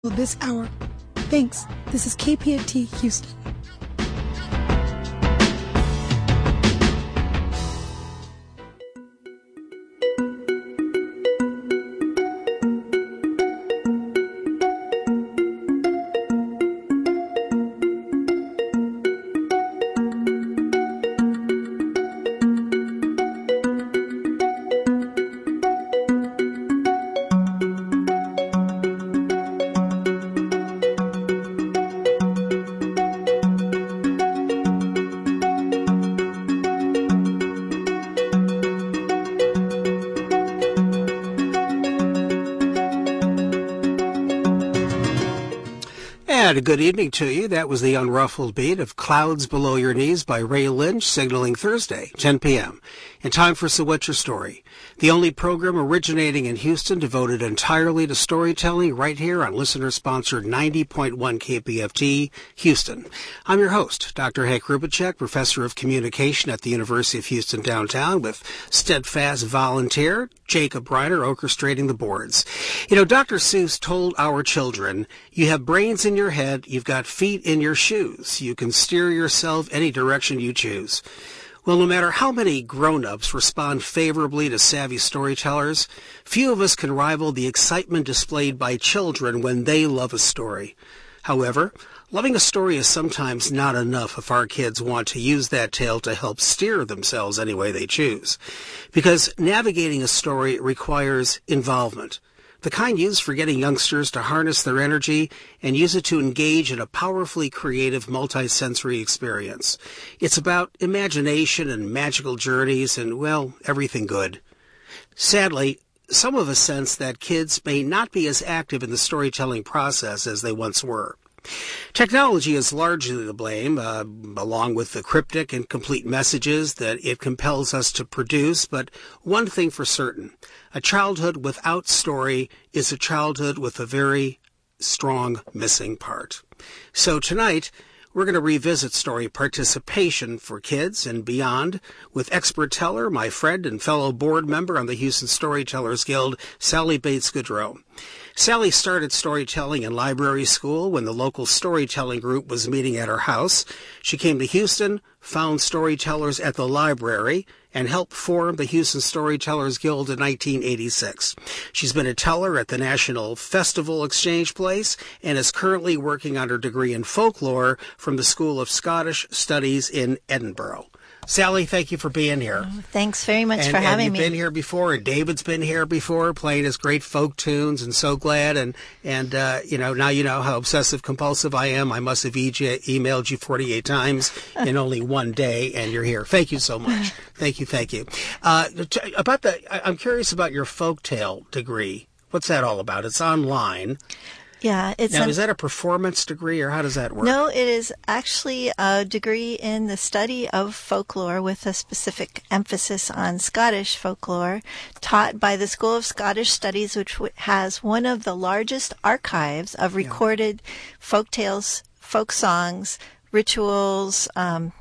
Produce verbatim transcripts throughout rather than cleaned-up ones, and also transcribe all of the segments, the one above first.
This hour. Thanks. This is K P F T Houston. And a good evening to you. That was the unruffled beat of Clouds Below Your Knees by Ray Lynch, signaling Thursday, ten p.m. In time for So What's Your Story? The only program originating in Houston devoted entirely to storytelling right here on listener-sponsored ninety point one K P F T, Houston. I'm your host, Doctor Hank Rubicek, Professor of Communication at the University of Houston downtown, with steadfast volunteer Jacob Reiner orchestrating the boards. You know, Doctor Seuss told our children, you have brains in your head, you've got feet in your shoes. You can steer yourself any direction you choose. Well, no matter how many grown-ups respond favorably to savvy storytellers, few of us can rival the excitement displayed by children when they love a story. However, loving a story is sometimes not enough if our kids want to use that tale to help steer themselves any way they choose. Because navigating a story requires involvement. The kind used for getting youngsters to harness their energy and use it to engage in a powerfully creative multisensory experience. It's about imagination and magical journeys and, well, everything good. Sadly, some of us sense that kids may not be as active in the storytelling process as they once were. Technology is largely to blame, uh, along with the cryptic and complete messages that it compels us to produce, but one thing for certain, a childhood without story is a childhood with a very strong missing part. So tonight, we're going to revisit story participation for kids and beyond with expert teller, my friend and fellow board member on the Houston Storytellers Guild, Sally Bates-Goodrow. Sally started storytelling in library school when the local storytelling group was meeting at her house. She came to Houston, found storytellers at the library, and helped form the Houston Storytellers Guild in nineteen eighty-six. She's been a teller at the National Festival Exchange Place and is currently working on her degree in folklore from the School of Scottish Studies in Edinburgh. Sally, thank you for being here. Oh, thanks very much and, for having and me. You've been here before, and David's been here before, playing his great folk tunes, and so glad. And, and uh, you know, now you know how obsessive-compulsive I am. I must have e- emailed you forty-eight times in only one day, and you're here. Thank you so much. Thank you, thank you. Uh, t- about the, I'm curious about your folktale degree. What's that all about? It's online. Yeah, it's now, an, is that a performance degree, or how does that work? No, it is actually a degree in the study of folklore with a specific emphasis on Scottish folklore, taught by the School of Scottish Studies, which has one of the largest archives of recorded yeah. folk tales, folk songs, rituals, um,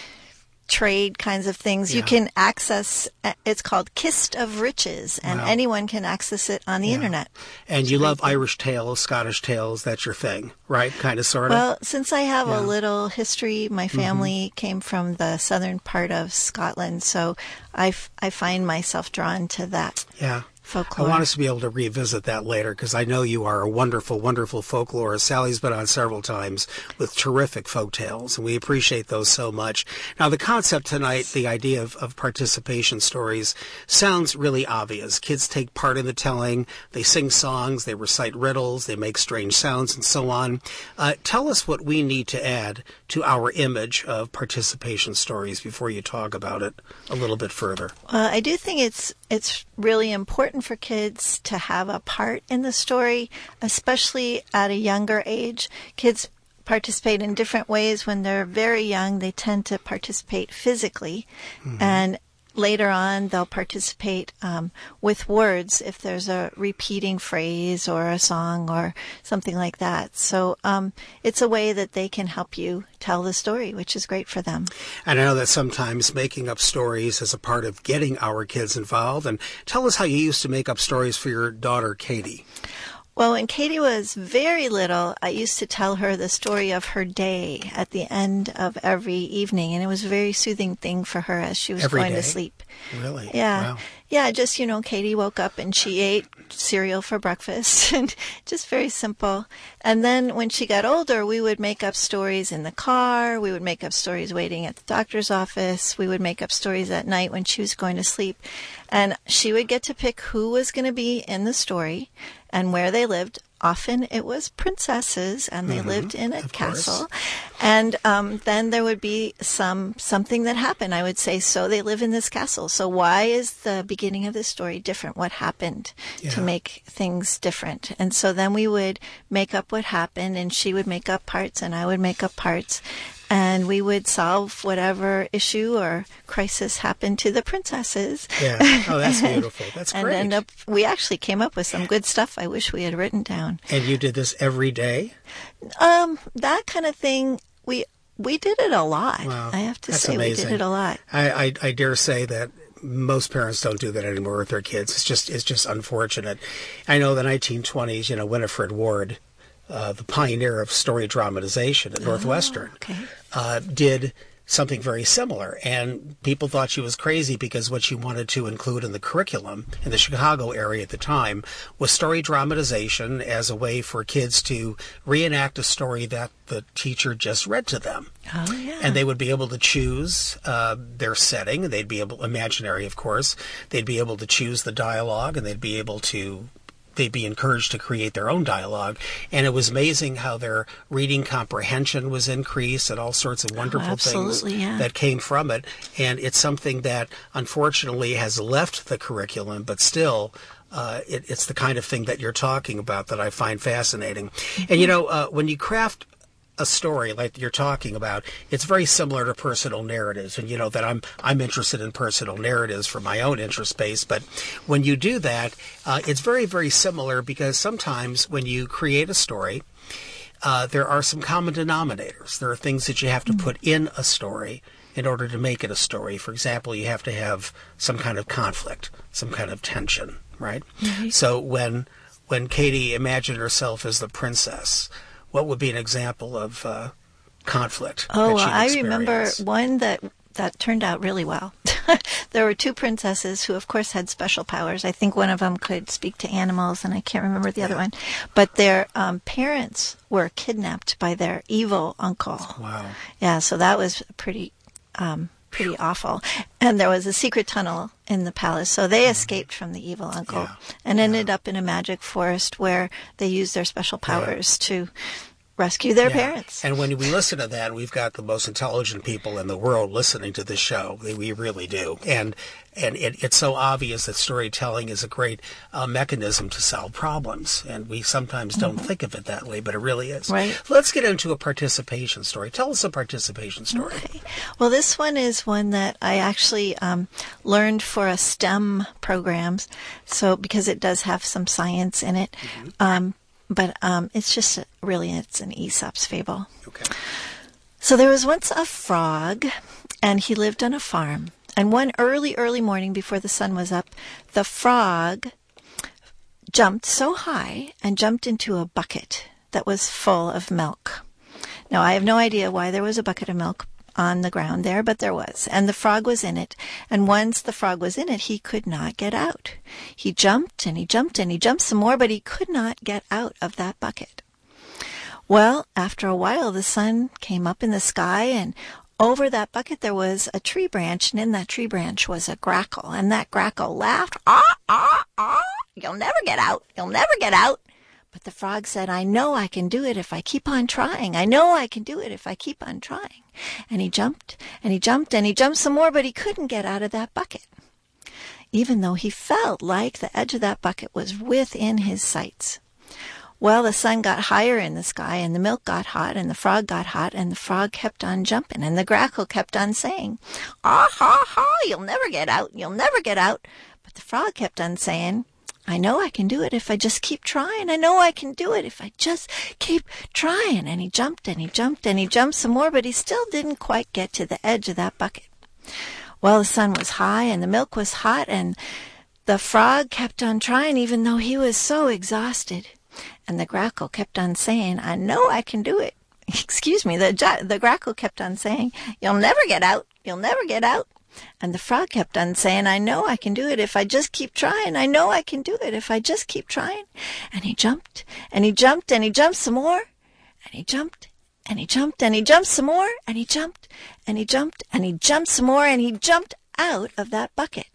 trade kinds of things. Yeah. You can access, it's called Kist of Riches, and wow. anyone can access it on the yeah. internet. And it's you love cool. Irish tales, Scottish tales, that's your thing, right? Kind of, sort of? Well, since I have yeah. a little history, my family mm-hmm. came from the southern part of Scotland, so I, f- I find myself drawn to that. Yeah. Folklore. I want us to be able to revisit that later because I know you are a wonderful, wonderful folklorist. Sally's been on several times with terrific folk tales, and we appreciate those so much. Now, the concept tonight, the idea of, of participation stories, sounds really obvious. Kids take part in the telling. They sing songs. They recite riddles. They make strange sounds and so on. Uh, tell us what we need to add to our image of participation stories before you talk about it a little bit further. Well, I do think it's it's really important for kids to have a part in the story, especially at a younger age. Kids participate in different ways. When they're very young, they tend to participate physically, mm-hmm. and later on they'll participate um, with words if there's a repeating phrase or a song or something like that. So um, it's a way that they can help you tell the story, which is great for them. And I know that sometimes making up stories is a part of getting our kids involved. And tell us how you used to make up stories for your daughter, Katie. Well, when Katie was very little, I used to tell her the story of her day at the end of every evening, and it was a very soothing thing for her as she was Every going day? to sleep. Really? Yeah. Wow. Yeah, just, you know, Katie woke up and she ate cereal for breakfast, and just very simple. And then when she got older, we would make up stories in the car. We would make up stories waiting at the doctor's office. We would make up stories at night when she was going to sleep. And she would get to pick who was going to be in the story and where they lived. Often it was princesses, and they mm-hmm, lived in a castle. Course. And um, then there would be some something that happened. I would say, so they live in this castle. So why is the beginning of the story different? What happened yeah. to make things different? And so then we would make up what happened, and she would make up parts, and I would make up parts. And we would solve whatever issue or crisis happened to the princesses. Yeah. Oh, that's beautiful. That's and great. End up, we actually came up with some good stuff I wish we had written down. And you did this every day? Um, that kind of thing, we we did it a lot. Wow. I have to that's say amazing. we did it a lot. I, I, I dare say that most parents don't do that anymore with their kids. It's just it's just unfortunate. I know the nineteen twenties, you know, Winifred Ward, Uh, the pioneer of story dramatization at Northwestern, oh, okay. uh, did something very similar. And people thought she was crazy because what she wanted to include in the curriculum in the Chicago area at the time was story dramatization as a way for kids to reenact a story that the teacher just read to them. Oh, yeah. And they would be able to choose uh, their setting. They'd be able, imaginary, of course. They'd be able to choose the dialogue, and they'd be able to they'd be encouraged to create their own dialogue. And it was amazing how their reading comprehension was increased and all sorts of wonderful oh, things yeah. that came from it. And it's something that unfortunately has left the curriculum, but still uh, it, it's the kind of thing that you're talking about that I find fascinating. Mm-hmm. And, you know, uh, when you craft a story like you're talking about, it's very similar to personal narratives. And you know that I'm I'm interested in personal narratives for my own interest base. But when you do that, uh, it's very, very similar, because sometimes when you create a story, uh, there are some common denominators. There are things that you have to put in a story in order to make it a story. For example, you have to have some kind of conflict, some kind of tension, right? Mm-hmm. So when when Katie imagined herself as the princess, what would be an example of uh, conflict? Oh, well, I remember one that, that turned out really well. There were two princesses who, of course, had special powers. I think one of them could speak to animals, and I can't remember the yeah. other one. But their um, parents were kidnapped by their evil uncle. Wow. Yeah, so that was pretty um, pretty awful. And there was a secret tunnel in the palace, so they escaped from the evil uncle yeah. and ended yeah. up in a magic forest where they used their special powers yeah. to rescue their yeah. parents. And when we listen to that, we've got the most intelligent people in the world listening to this show. We really do. And and it, it's so obvious that storytelling is a great uh, mechanism to solve problems. And we sometimes don't mm-hmm. think of it that way, but it really is. Right. Let's get into a participation story. Tell us a participation story. Okay. Well, this one is one that I actually um, learned for a STEM program, so because it does have some science in it. Mm-hmm. Um But um, it's just a, really, it's an Aesop's fable. Okay. So there was once a frog, and he lived on a farm. And one early, early morning before the sun was up, the frog jumped so high and jumped into a bucket that was full of milk. Now, I have no idea why there was a bucket of milk on the ground there, but there was. And the frog was in it. And once the frog was in it, he could not get out. He jumped and he jumped and he jumped some more, but he could not get out of that bucket. Well, after a while, the sun came up in the sky, and over that bucket there was a tree branch, and in that tree branch was a grackle. And that grackle laughed, ah, ah, ah, you'll never get out. You'll never get out. But the frog said, I know I can do it if I keep on trying. I know I can do it if I keep on trying. And he jumped, and he jumped, and he jumped some more, but he couldn't get out of that bucket, even though he felt like the edge of that bucket was within his sights. Well, the sun got higher in the sky, and the milk got hot, and the frog got hot, and the frog kept on jumping, and the grackle kept on saying, ah, ha, ha, you'll never get out, you'll never get out. But the frog kept on saying, I know I can do it if I just keep trying. I know I can do it if I just keep trying. And he jumped and he jumped and he jumped some more, but he still didn't quite get to the edge of that bucket. Well, the sun was high and the milk was hot, and the frog kept on trying even though he was so exhausted. And the grackle kept on saying, I know I can do it. Excuse me, the, the grackle kept on saying, you'll never get out, you'll never get out. And the frog kept on saying, I know I can do it if I just keep trying. I know I can do it if I just keep trying. And he jumped, and he jumped, and he jumped some more. And he jumped, and he jumped, and he jumped some more. And he jumped, and he jumped, and he jumped some more. And he jumped out of that bucket.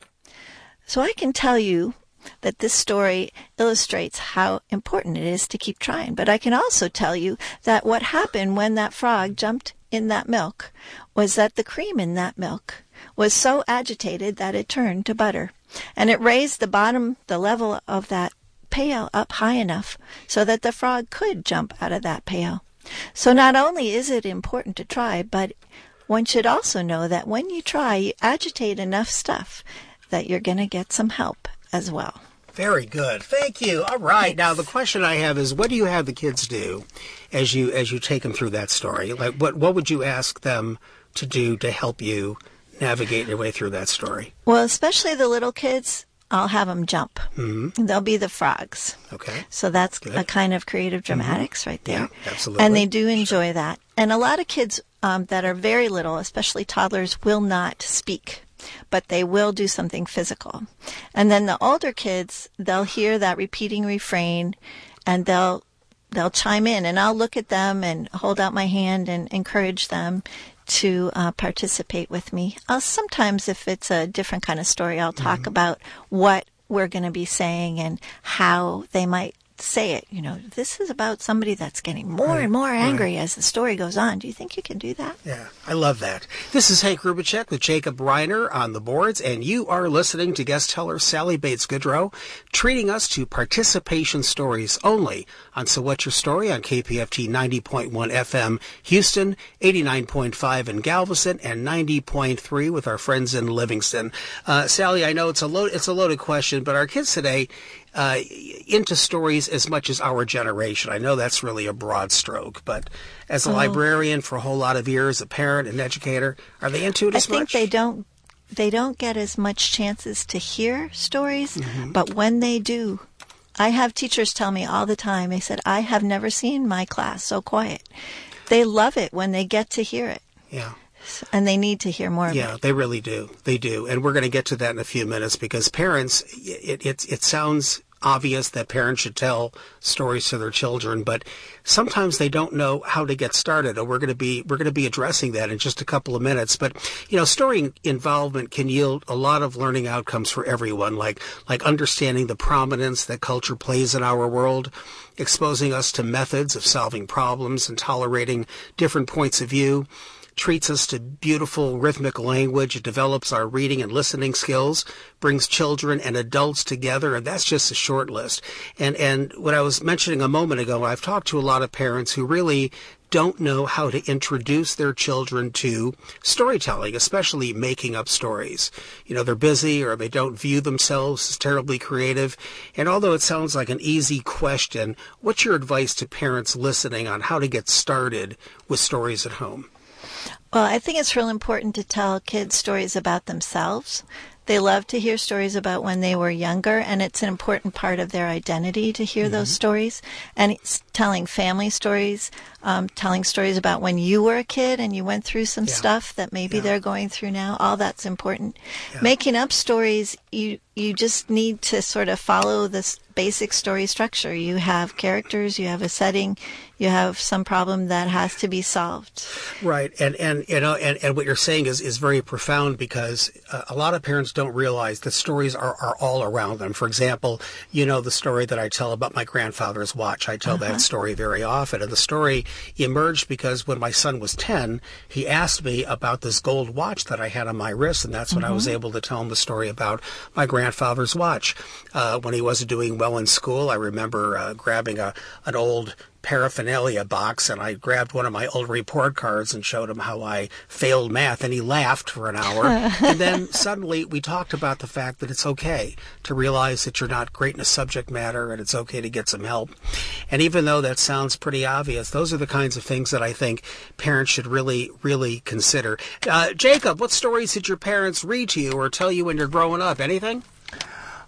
So I can tell you that this story illustrates how important it is to keep trying. But I can also tell you that what happened when that frog jumped in that milk was that the cream in that milk was so agitated that it turned to butter. And it raised the bottom, the level of that pail up high enough so that the frog could jump out of that pail. So not only is it important to try, but one should also know that when you try, you agitate enough stuff that you're going to get some help as well. Very good. Thank you. All right. Thanks. Now, the question I have is, what do you have the kids do as you as you take them through that story? Like, what, what would you ask them to do to help you navigate your way through that story? Well, especially the little kids, I'll have them jump. Mm-hmm. They'll be the frogs. Okay. So that's Good. A kind of creative dramatics mm-hmm. right there. Yeah, absolutely. And they do enjoy that. And a lot of kids um, that are very little, especially toddlers, will not speak, but they will do something physical. And then the older kids, they'll hear that repeating refrain, and they'll they'll chime in. And I'll look at them and hold out my hand and encourage them to uh, participate with me. I'll, sometimes if it's a different kind of story, I'll talk mm-hmm. about what we're going to be saying and how they might say it. You know, this is about somebody that's getting more right. and more angry right. as the story goes on. Do you think you can do that? Yeah, I love that. This is Hank Rubicek with Jacob Reiner on the boards, and you are listening to guest teller Sally Bates Goodrow, treating us to participation stories only on So What's Your Story on K P F T ninety point one F M Houston, eighty-nine point five in Galveston, and ninety point three with our friends in Livingston. Uh, Sally, I know it's a lo- it's a loaded question, but our kids today Uh, into stories as much as our generation. I know that's really a broad stroke, but as a oh. librarian for a whole lot of years, a parent, an educator, are they into it as much? I think they don't. They don't get as much chances to hear stories, mm-hmm. but when they do, I have teachers tell me all the time. They said, "I have never seen my class so quiet." They love it when they get to hear it. Yeah. And they need to hear more of yeah, it. They really do. They do. And we're going to get to that in a few minutes because parents, it, it, it sounds obvious that parents should tell stories to their children, but sometimes they don't know how to get started. And we're going to be, we're going to be addressing that in just a couple of minutes. But, you know, story involvement can yield a lot of learning outcomes for everyone, like, like understanding the prominence that culture plays in our world, exposing us to methods of solving problems and tolerating different points of view, treats us to beautiful rhythmic language. It develops our reading and listening skills, brings children and adults together, and that's just a short list. And and what I was mentioning a moment ago, I've talked to a lot of parents who really don't know how to introduce their children to storytelling, especially making up stories. You know, they're busy or they don't view themselves as terribly creative. And although it sounds like an easy question, what's your advice to parents listening on how to get started with stories at home? Well, I think it's real important to tell kids stories about themselves. They love to hear stories about when they were younger, and it's an important part of their identity to hear mm-hmm. those stories. And it's telling family stories, um, telling stories about when you were a kid and you went through some yeah. stuff that maybe yeah. they're going through now. All that's important. Yeah. Making up stories, you you just need to sort of follow this basic story structure. You have characters, you have a setting, you have some problem that has to be solved. Right. And, and you know, and, and what you're saying is, is very profound because uh, a lot of parents don't realize that stories are, are all around them. For example, you know, the story that I tell about my grandfather's watch. I tell uh-huh. that story very often. And the story emerged because when my son was ten, he asked me about this gold watch that I had on my wrist. And that's when mm-hmm. I was able to tell him the story about my grandfather's watch. Uh, when he wasn't doing well in school, I remember uh, grabbing a an old paraphernalia box, and I grabbed one of my old report cards and showed him how I failed math, and he laughed for an hour. And then suddenly we talked about the fact that it's okay to realize that you're not great in a subject matter, and it's okay to get some help. And even though that sounds pretty obvious, those are the kinds of things that I think parents should really, really consider. Uh, Jacob, what stories did your parents read to you or tell you when you're growing up? Anything?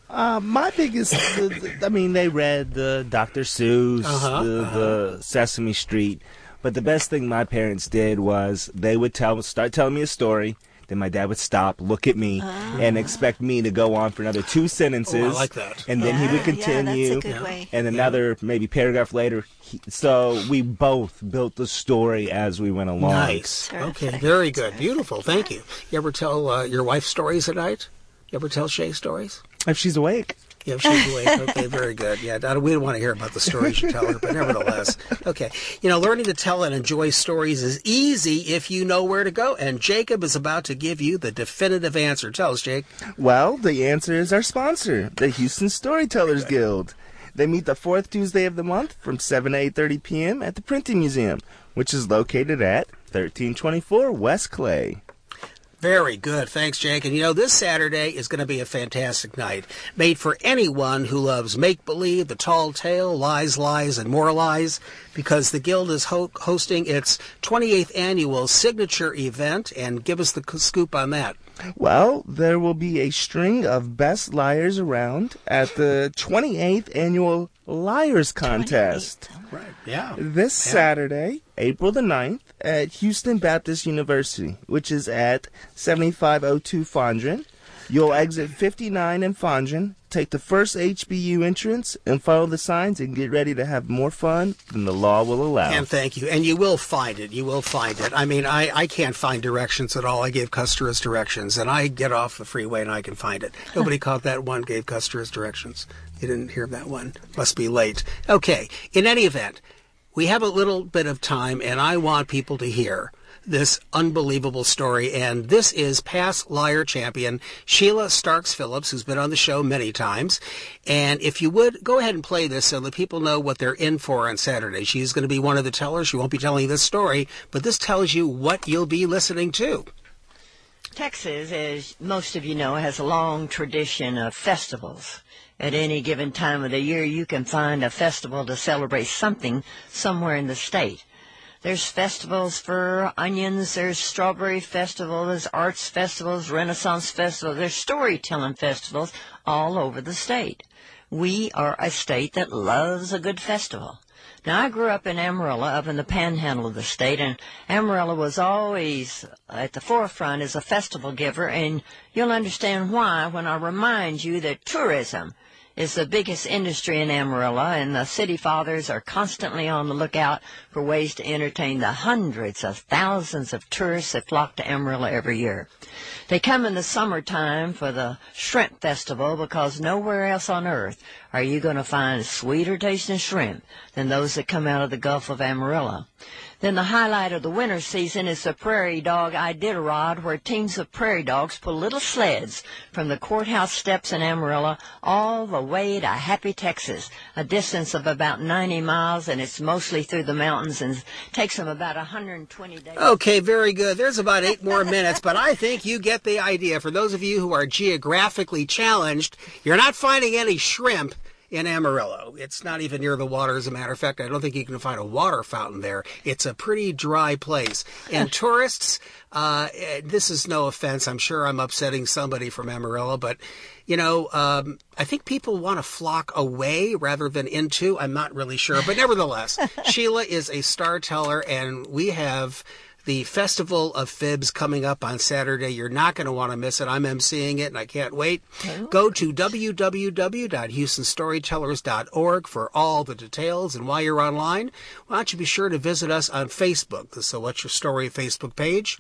Uh, my biggest, the, the, I mean, they read the Doctor Seuss, uh-huh, the, uh-huh. the Sesame Street, but the best thing my parents did was they would tell, start telling me a story. Then my dad would stop, look at me, uh, and expect me to go on for another two sentences. Oh, I like that. And then yeah, he would continue. Yeah, that's a good way. And another maybe paragraph later. He, so we both built the story as we went along. Nice. Terrific. Okay, very good. Terrific. Beautiful. Thank you. You ever tell uh, your wife stories at night? You ever tell Shay stories? If she's awake. Yeah, if she's awake. Okay, very good. Yeah, we don't want to hear about the stories you tell her, but nevertheless. Okay. You know, learning to tell and enjoy stories is easy if you know where to go, and Jacob is about to give you the definitive answer. Tell us, Jake. Well, the answer is our sponsor, the Houston Storytellers Guild. They meet the fourth Tuesday of the month from seven to eight thirty p.m. at the Printing Museum, which is located at thirteen twenty-four West Clay. Very good. Thanks, Jake. And you know, this Saturday is going to be a fantastic night, made for anyone who loves make-believe, the tall tale, lies, lies, and more lies, because the Guild is ho- hosting its twenty-eighth annual signature event. And give us the scoop on that. Well, there will be a string of best liars around at the twenty-eighth annual Liars Contest. Right, yeah. This yeah. Saturday, April the ninth, at Houston Baptist University, which is at seventy-five oh two Fondren. You'll exit fifty-nine in Fondren, take the first H B U entrance, and follow the signs and get ready to have more fun than the law will allow. And thank you. And you will find it. You will find it. I mean, I, I can't find directions at all. I gave Custer's directions, and I get off the freeway and I can find it. Nobody caught that one, gave Custer's directions. You didn't hear that one. Must be late. Okay. In any event, we have a little bit of time, and I want people to hear this unbelievable story. And this is past liar champion Sheila Starks Phillips, who's been on the show many times. And if you would, go ahead and play this so that people know what they're in for on Saturday. She's going to be one of the tellers. She won't be telling this story, but this tells you what you'll be listening to. Texas, as most of you know, has a long tradition of festivals. At any given time of the year, you can find a festival to celebrate something somewhere in the state. There's festivals for onions, there's strawberry festival, there's arts festivals, Renaissance festivals, there's storytelling festivals all over the state. We are a state that loves a good festival. Now, I grew up in Amarillo, up in the panhandle of the state, and Amarillo was always at the forefront as a festival giver, and you'll understand why when I remind you that tourism is the biggest industry in Amarillo, and the city fathers are constantly on the lookout for ways to entertain the hundreds of thousands of tourists that flock to Amarillo every year. They come in the summertime for the Shrimp Festival because nowhere else on earth are you going to find sweeter tasting shrimp than those that come out of the Gulf of Amarillo. Then the highlight of the winter season is the Prairie Dog Iditarod, where teams of prairie dogs pull little sleds from the courthouse steps in Amarillo all the way to Happy, Texas, a distance of about ninety miles, and it's mostly through the mountains and takes them about one hundred twenty days. Okay, very good. There's about eight more minutes, but I think you get the idea. For those of you who are geographically challenged, you're not finding any shrimp in Amarillo. It's not even near the water. As a matter of fact, I don't think you can find a water fountain there. It's a pretty dry place. And tourists, uh, this is no offense. I'm sure I'm upsetting somebody from Amarillo, but, you know, um, I think people want to flock away rather than into. I'm not really sure. But nevertheless, Sheila is a star teller, and we have the Festival of Fibs coming up on Saturday. You're not going to want to miss it. I'm emceeing it, and I can't wait. Oh. Go to w w w dot houston storytellers dot org for all the details. And while you're online, why don't you be sure to visit us on Facebook, the So What's Your Story Facebook page.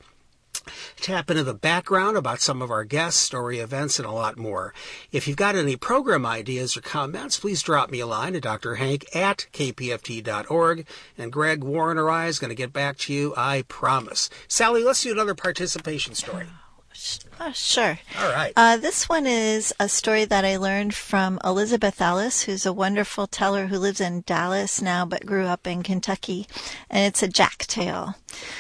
Tap into the background about some of our guests, story events, and a lot more. If you've got any program ideas or comments, please drop me a line at Doctor Hank at k p f t dot org. And Greg, Warren, or I is going to get back to you, I promise. Sally, let's do another participation story. Uh, sure. All right. Uh, this one is a story that I learned from Elizabeth Ellis, who's a wonderful teller who lives in Dallas now but grew up in Kentucky. And it's a Jack tale.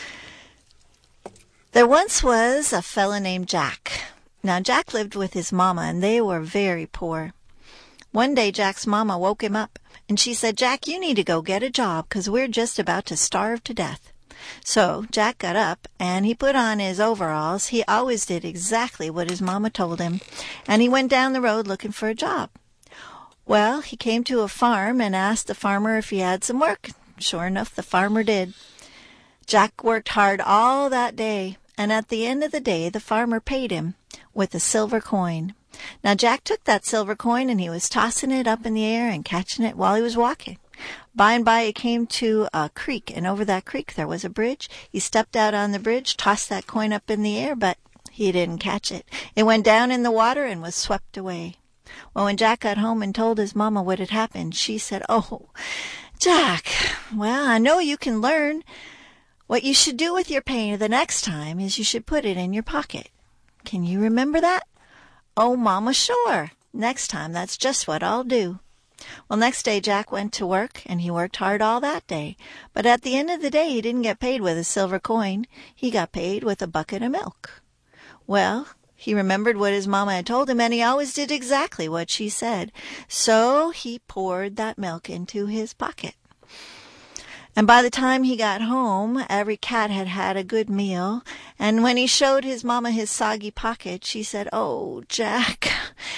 There once was a fella named Jack. Now, Jack lived with his mama, and they were very poor. One day, Jack's mama woke him up, and she said, "Jack, you need to go get a job, 'cause we're just about to starve to death." So Jack got up, and he put on his overalls. He always did exactly what his mama told him, and he went down the road looking for a job. Well, he came to a farm and asked the farmer if he had some work. Sure enough, the farmer did. Jack worked hard all that day, and at the end of the day, the farmer paid him with a silver coin. Now, Jack took that silver coin, and he was tossing it up in the air and catching it while he was walking. By and by, he came to a creek, and over that creek there was a bridge. He stepped out on the bridge, tossed that coin up in the air, but he didn't catch it. It went down in the water and was swept away. Well, when Jack got home and told his mama what had happened, she said, "Oh, Jack, well, I know you can learn. What you should do with your pay the next time is you should put it in your pocket. Can you remember that?" "Oh, Mama, sure. Next time, that's just what I'll do." Well, next day Jack went to work, and he worked hard all that day. But at the end of the day, he didn't get paid with a silver coin. He got paid with a bucket of milk. Well, he remembered what his mama had told him, and he always did exactly what she said. So he poured that milk into his pocket. And by the time he got home, every cat had had a good meal. And when he showed his mama his soggy pocket, she said, "Oh, Jack,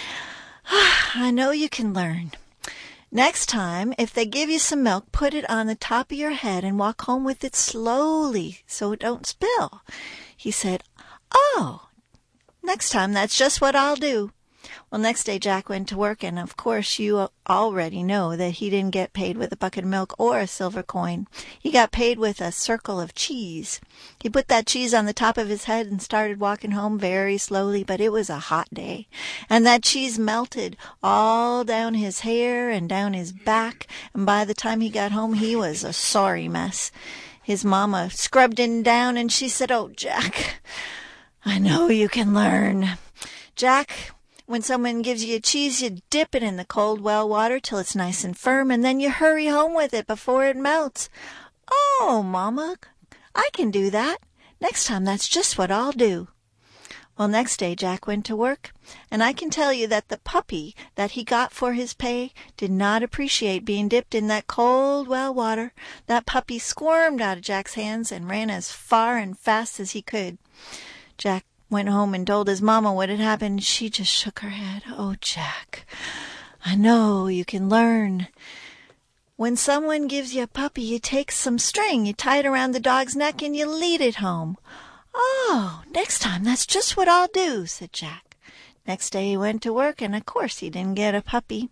I know you can learn. Next time, if they give you some milk, put it on the top of your head and walk home with it slowly so it don't spill." He said, "Oh, next time, that's just what I'll do." Well, next day Jack went to work, and of course you already know that he didn't get paid with a bucket of milk or a silver coin. He got paid with a circle of cheese. He put that cheese on the top of his head and started walking home very slowly, but it was a hot day, and that cheese melted all down his hair and down his back, and by the time he got home he was a sorry mess. His mama scrubbed him down, and she said, "Oh, Jack, I know you can learn. Jack, when someone gives you a cheese, you dip it in the cold well water till it's nice and firm, and then you hurry home with it before it melts." "Oh, Mama, I can do that. Next time, that's just what I'll do." Well, next day Jack went to work, and I can tell you that the puppy that he got for his pay did not appreciate being dipped in that cold well water. That puppy squirmed out of Jack's hands and ran as far and fast as he could. Jack went home and told his mama what had happened. She just shook her head. "Oh, Jack, I know you can learn. When someone gives you a puppy, you take some string, you tie it around the dog's neck, and you lead it home." "Oh, next time, that's just what I'll do," said Jack. Next day he went to work, and of course he didn't get a puppy.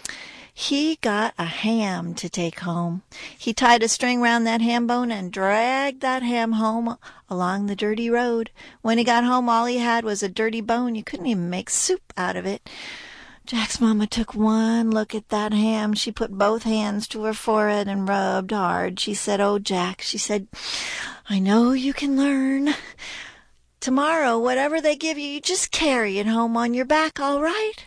He got a ham to take home. He tied a string round that ham bone and dragged that ham home along the dirty road. When he got home, all he had was a dirty bone. You couldn't even make soup out of it. Jack's mama took one look at that ham. She put both hands to her forehead and rubbed hard. She said, "Oh, Jack," she said, "I know you can learn. Tomorrow, whatever they give you, you just carry it home on your back, all right?"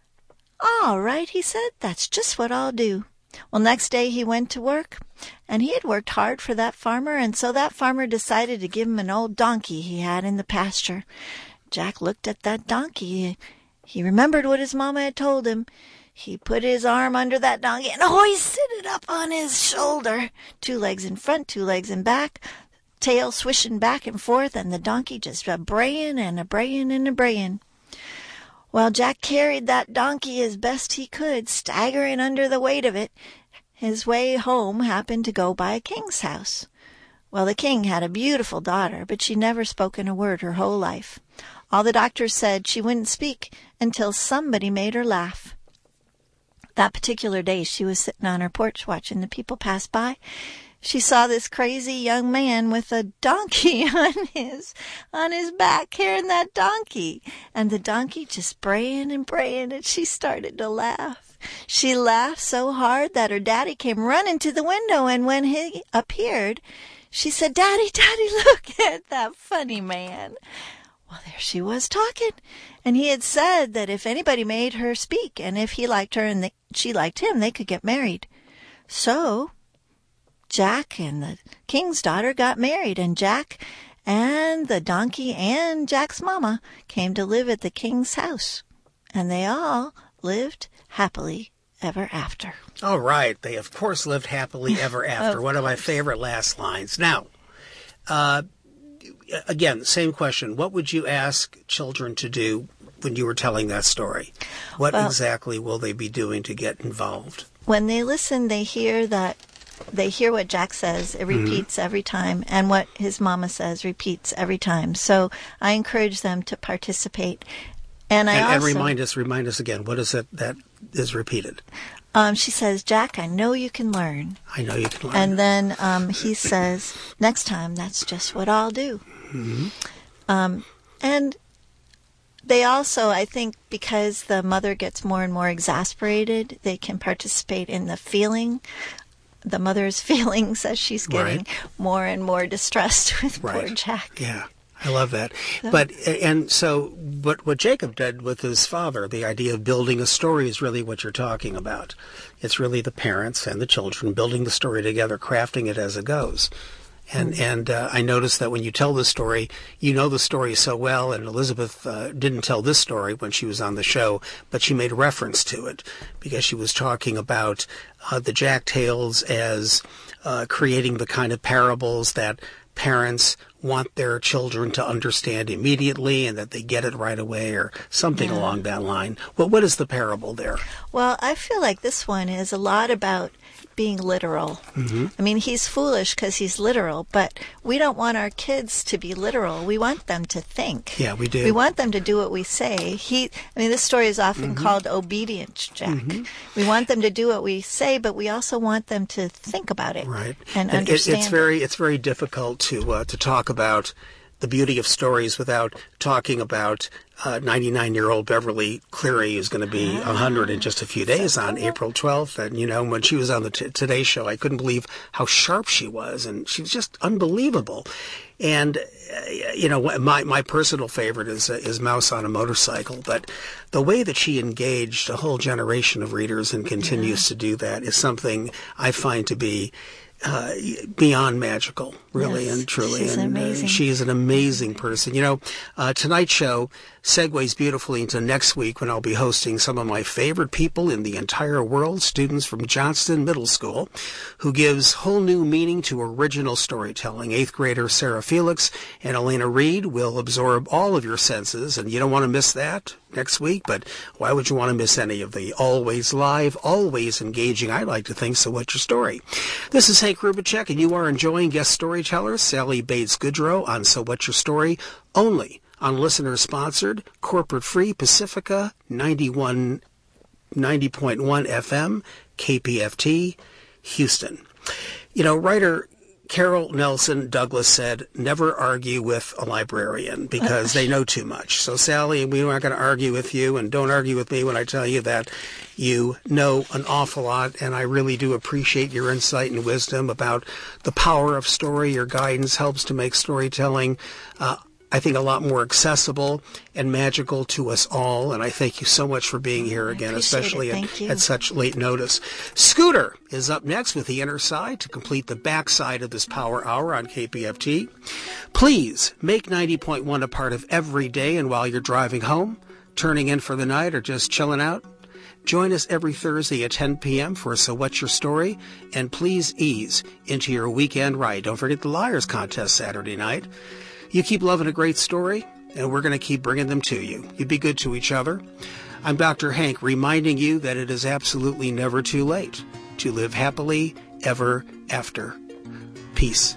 "All right," he said. "That's just what I'll do." Well, next day he went to work, and he had worked hard for that farmer, and so that farmer decided to give him an old donkey he had in the pasture. Jack looked at that donkey. He remembered what his mama had told him. He put his arm under that donkey and hoisted it up on his shoulder. Two legs in front, two legs in back, tail swishing back and forth, and the donkey just a-braying and a-braying and a-braying. Well, Jack carried that donkey as best he could, staggering under the weight of it. His way home happened to go by a king's house. Well, the king had a beautiful daughter, but she never spoken a word her whole life. All the doctors said she wouldn't speak until somebody made her laugh. That particular day she was sitting on her porch watching the people pass by. She saw this crazy young man with a donkey on his on his back carrying that donkey, and the donkey just braying and braying, and she started to laugh. She laughed so hard that her daddy came running to the window, and when he appeared, she said, "Daddy, Daddy, look at that funny man." Well, there she was talking, and he had said that if anybody made her speak, and if he liked her and they, she liked him, they could get married. So Jack and the king's daughter got married, and Jack and the donkey and Jack's mama came to live at the king's house, and they all lived happily ever after. All right. They, of course, lived happily ever after. One of my favorite last lines. Now, Uh, again, same question. What would you ask children to do when you were telling that story? What well, exactly will they be doing to get involved? When they listen, they hear that they hear what Jack says. It repeats mm-hmm. every time, and what his mama says repeats every time. So I encourage them to participate. And I and, also and remind us, remind us again. What is it that is repeated? Um, she says, Jack, I know you can learn. I know you can learn. And then um, he says, next time, that's just what I'll do. Mm-hmm. Um, and they also, I think, because the mother gets more and more exasperated, they can participate in the feeling, the mother's feelings as she's getting right. more and more distressed with right. poor Jack. Yeah. I love that. But, and so, but what Jacob did with his father, the idea of building a story is really what you're talking about. It's really the parents and the children building the story together, crafting it as it goes. And, mm-hmm. and, uh, I noticed that when you tell the story, you know the story so well, and Elizabeth, uh, didn't tell this story when she was on the show, but she made reference to it because she was talking about, uh, the Jack Tales as, uh, creating the kind of parables that parents want their children to understand immediately and that they get it right away or something yeah. along that line. Well, what is the parable there? Well, I feel like this one is a lot about being literal. Mm-hmm. I mean, he's foolish because he's literal, but we don't want our kids to be literal. We want them to think. Yeah, we do. We want them to do what we say. He, I mean, this story is often mm-hmm. called Obedient Jack. Mm-hmm. We want them to do what we say, but we also want them to think about it right. and, and understand it, it's very, it's very difficult to uh, to talk about the beauty of stories without talking about uh, ninety-nine-year-old Beverly Cleary, who's going to be one hundred in just a few days so on cool. April twelfth. And, you know, when she was on the t- Today Show, I couldn't believe how sharp she was, and she was just unbelievable. And, uh, you know, my my personal favorite is uh, is Mouse on a Motorcycle, but the way that she engaged a whole generation of readers and continues yeah. to do that is something I find to be Uh, beyond magical, really yes, and truly. She's and amazing. Uh, she is an amazing person. You know, uh, tonight's show segues beautifully into next week when I'll be hosting some of my favorite people in the entire world, students from Johnston Middle School, who gives whole new meaning to original storytelling. Eighth grader Sarah Felix and Elena Reed will absorb all of your senses, and you don't want to miss that next week, but why would you want to miss any of the always live, always engaging, I like to think, So What's Your Story? This is Hank Rubicek, and you are enjoying guest storyteller Sally Bates-Goodrow on So What's Your Story, only on listener-sponsored, corporate-free Pacifica ninety-one, ninety point one F M, K P F T, Houston. You know, writer Carol Nelson Douglas said, never argue with a librarian because they know too much. So, Sally, we're not going to argue with you, and don't argue with me when I tell you that you know an awful lot, and I really do appreciate your insight and wisdom about the power of story. Your guidance helps to make storytelling uh, I think, a lot more accessible and magical to us all. And I thank you so much for being here again, especially at, at such late notice. Scooter is up next with The Inner Side to complete the backside of this Power Hour on K P F T. Please make ninety point one a part of every day, and while you're driving home, turning in for the night, or just chilling out, join us every Thursday at ten p.m. for So What's Your Story, and please ease into your weekend ride. Don't forget the Liars Contest Saturday night. You keep loving a great story, and we're going to keep bringing them to you. You be good to each other. I'm Doctor Hank, reminding you that it is absolutely never too late to live happily ever after. Peace.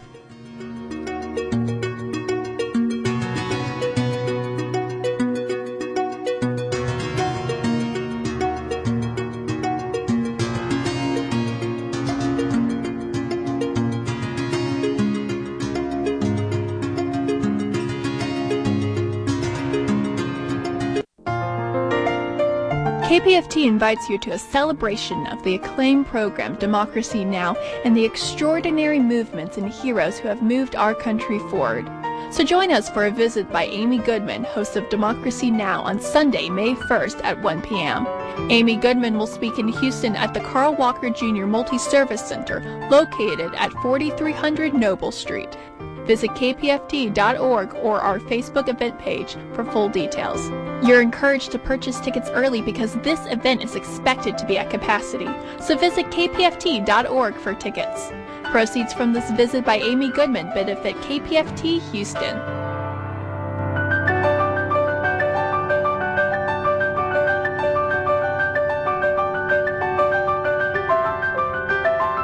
K P F T invites you to a celebration of the acclaimed program Democracy Now! And the extraordinary movements and heroes who have moved our country forward. So join us for a visit by Amy Goodman, host of Democracy Now! On Sunday, May first at one p.m. Amy Goodman will speak in Houston at the Carl Walker Junior Multi-Service Center, located at forty-three hundred Noble Street. Visit K P F T dot org or our Facebook event page for full details. You're encouraged to purchase tickets early because this event is expected to be at capacity, so visit k p f t dot org for tickets. Proceeds from this visit by Amy Goodman benefit K P F T Houston.